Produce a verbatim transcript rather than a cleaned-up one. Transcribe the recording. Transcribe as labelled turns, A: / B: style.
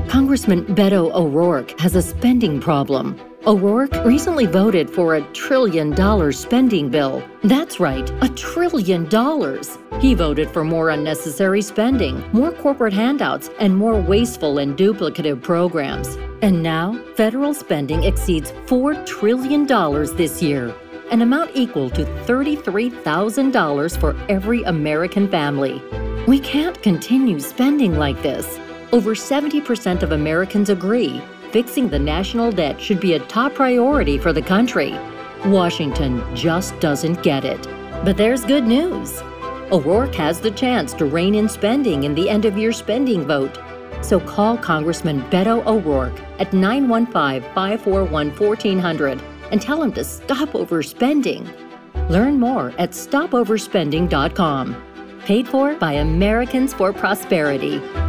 A: Congressman Beto O'Rourke has a spending problem. O'Rourke recently voted for a trillion dollar spending bill. That's right, a trillion dollars. He voted for more unnecessary spending, more corporate handouts, and more wasteful and duplicative programs. And now, federal spending exceeds four trillion dollars this year, an amount equal to thirty-three thousand dollars for every American family. We can't continue spending like this. Over seventy percent of Americans agree fixing the national debt should be a top priority for the country. Washington just doesn't get it. But there's good news. O'Rourke has the chance to rein in spending in the end-of-year spending vote. So call Congressman Beto O'Rourke at nine one five, five four one, one four zero zero and tell him to stop overspending. Learn more at stop overspending dot com. Paid for by Americans for Prosperity.